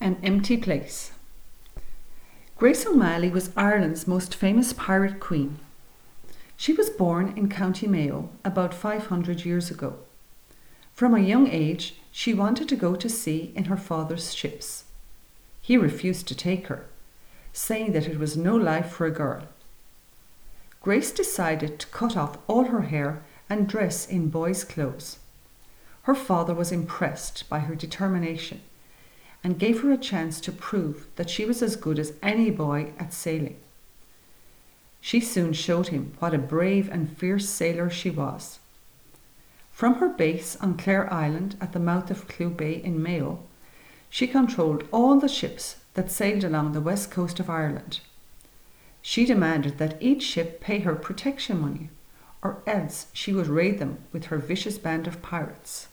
An Empty Place. Grace O'Malley was Ireland's most famous pirate queen. She was born in County Mayo about 500 years ago. From a young age, she wanted to go to sea in her father's ships. He refused to take her, saying that it was no life for a girl. Grace decided to cut off all her hair and dress in boys' clothes. Her father was impressed by her determination and gave her a chance to prove that she was as good as any boy at sailing. She soon showed him what a brave and fierce sailor she was. From her base on Clare Island at the mouth of Clew Bay in Mayo, she controlled all the ships that sailed along the west coast of Ireland. She demanded that each ship pay her protection money, or else she would raid them with her vicious band of pirates.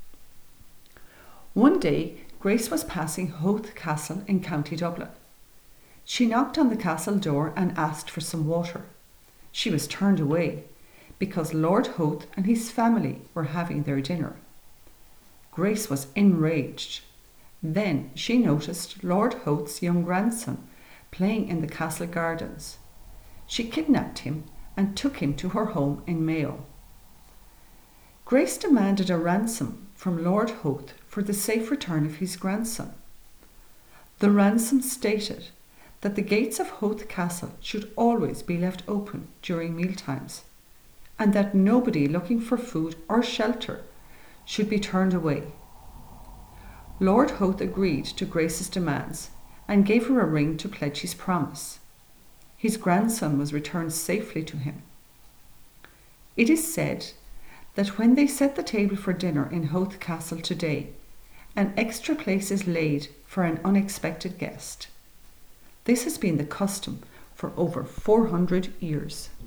One day, Grace was passing Howth Castle in County Dublin. She knocked on the castle door and asked for some water. She was turned away because Lord Howth and his family were having their dinner. Grace was enraged. Then she noticed Lord Howth's young grandson playing in the castle gardens. She kidnapped him and took him to her home in Mayo. Grace demanded a ransom from Lord Howth for the safe return of his grandson. The ransom stated that the gates of Howth Castle should always be left open during mealtimes, and that nobody looking for food or shelter should be turned away. Lord Howth agreed to Grace's demands and gave her a ring to pledge his promise. His grandson was returned safely to him. It is said that when they set the table for dinner in Howth Castle today, an extra place is laid for an unexpected guest. This has been the custom for over 400 years.